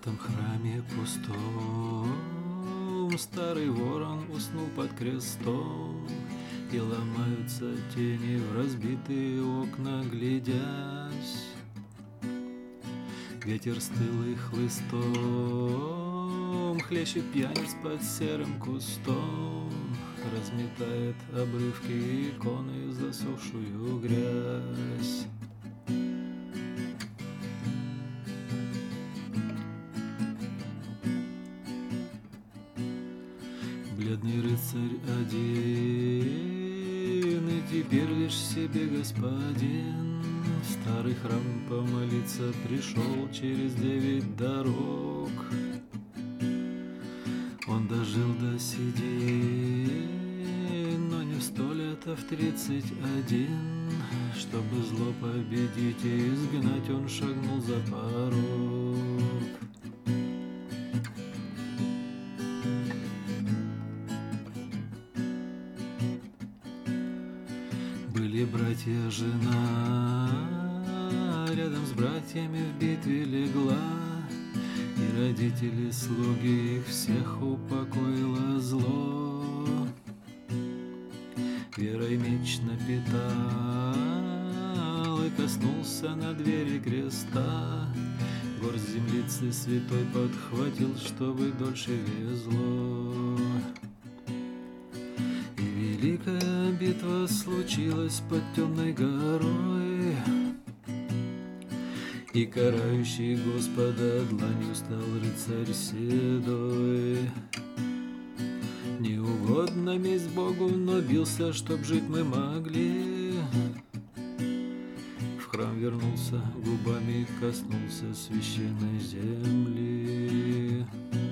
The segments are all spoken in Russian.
этом храме пустом старый ворон уснул под крестом, и ломаются тени в разбитые окна, глядясь. Ветер стылый хлыстом хлещет пьяниц под серым кустом, разметает обрывки иконы, засохшую грязь. Бледный рыцарь один, и теперь лишь себе господин. В старый храм помолиться пришел через 9 дорог. Он дожил до седин, но не в 100 лет, а в 31. Чтобы зло победить и изгнать, он шагнул за порог. Были братья, жена рядом с братьями в битве легла, и родители, слуги их всех упокоило зло. Верой меч напитал и коснулся на двери креста. Горсть землицы святой подхватил, чтобы дольше везло. Великая битва случилась под темной горой, и карающий Господа дланью стал рыцарь седой. Не угодно месть Богу, но бился, чтоб жить мы могли. В храм вернулся, губами коснулся священной земли.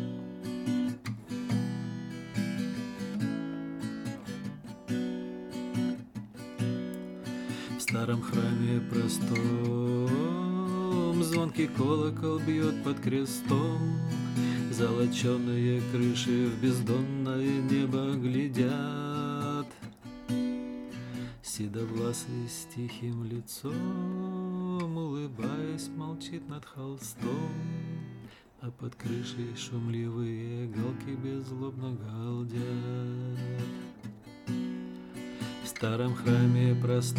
В старом храме простом звонкий колокол бьет под крестом. Золоченые крыши в бездонное небо глядят. Седовласый с тихим лицом, улыбаясь, молчит над холстом, а под крышей шумливые галки беззлобно галдят. В старом храме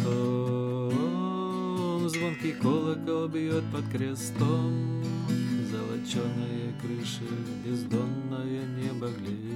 простом звонкий колокол бьет под крестом. Золоченые крыши, бездонное небо глядят.